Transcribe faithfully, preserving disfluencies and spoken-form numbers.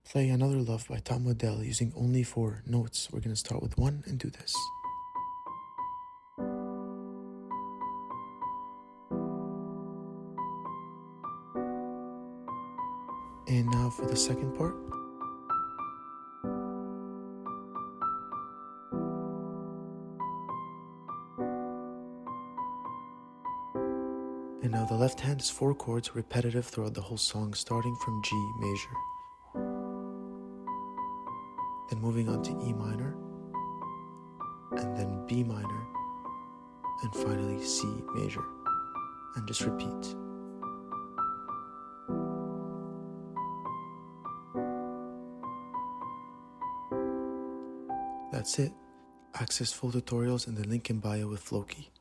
play Another Love by Tom Waddell using only four notes. We're going to start with one and do this. And now for the second part. And now the left hand is four chords repetitive throughout the whole song, starting from G major. Then moving on to E minor, and then B minor, and finally C major. And just repeat. That's it. Access full tutorials in the link in bio with Floki.